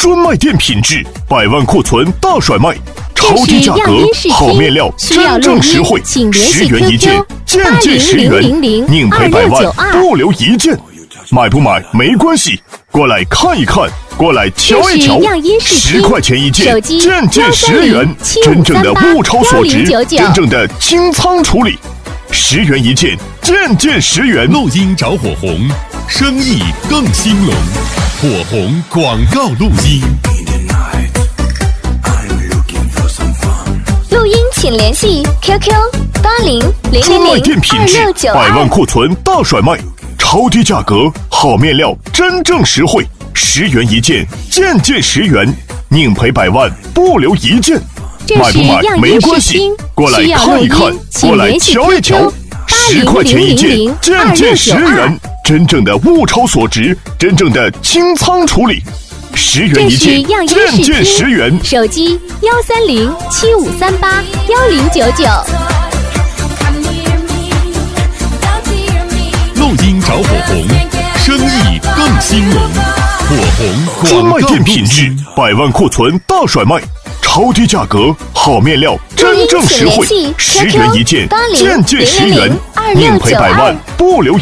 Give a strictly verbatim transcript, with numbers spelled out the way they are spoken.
专卖店品质，百万库存大甩卖，超低价格，好面料，真正实惠，十元一件，件件十元，宁赔百万，不留一件。买不买没关系，过来看一看，过来瞧一瞧，十块钱一件，件件十元，真正的物超所值，真正的清仓处理，十元一件，件件十元。 录音找火红，生意更兴隆。火红广告录音。 录音请联系 Q Q 八零零专卖零零店品质， 二六九百万二。 库存大甩卖，超低价格，好面料，真正实惠，十元一件，件件十元，宁赔百万，不留一件。 这是买不买样没关系音视听， 过来需要看一看录音，请过来联系瞧一 Q 瞧 Q 十块钱一件，件件十元，真正的物超所值，真正的清仓处理，十元这是一件， 样音件视件十元。 听，手机幺三零七五三八幺零九九。 录音找火红，生意更兴隆。火红专卖广告录店品质音。， 百万库存大甩卖，超低价格，好面料，真正实惠，十元一件，件件十元，宁赔百万，不留。